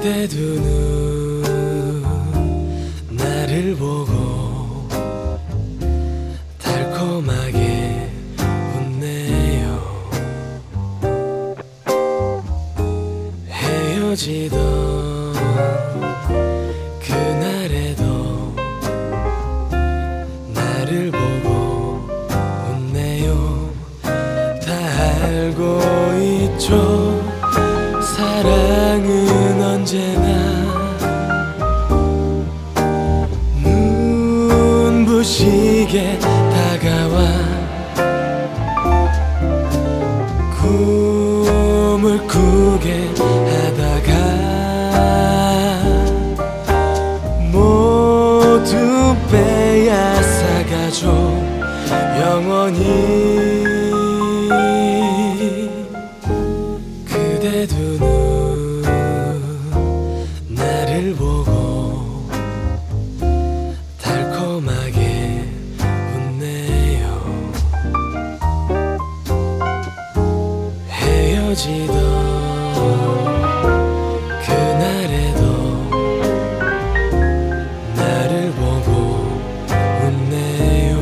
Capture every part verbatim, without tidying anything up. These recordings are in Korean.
그대 두 눈 나를 보고 달콤하게 웃네요. 헤어지던 그날에도 나를 보고 웃네요. 다 알고 있죠. 사랑은 언제나 눈부시게 다가와 꿈을 꾸게 하다가 모두 빼앗아가죠. 영원히 그대 두 눈 나를 보고 달콤하게 웃네요. 헤어지던 그날에도 나를 보고 웃네요.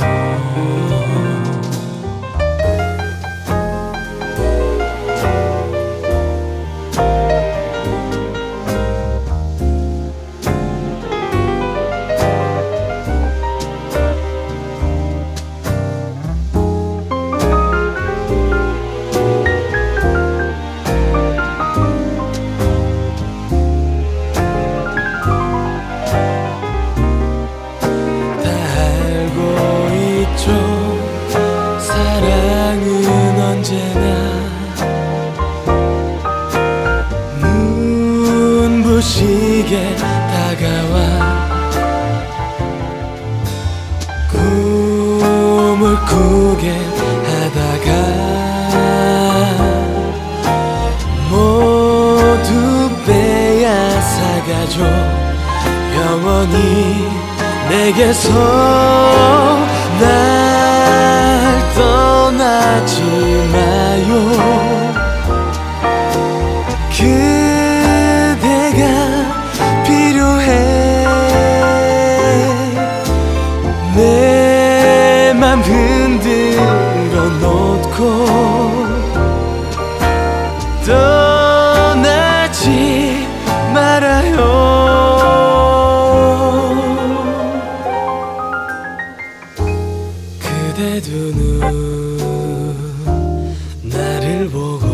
사랑은 언제나 눈부시게 다가와 꿈을 꾸게 하다가 모두 빼앗아가죠. 영원히 내게서 날 떠나지 마요. 그대가 필요해. 내 맘 흔들어 놓고 떠나지 말아요. 그대 두 눈 나를 보고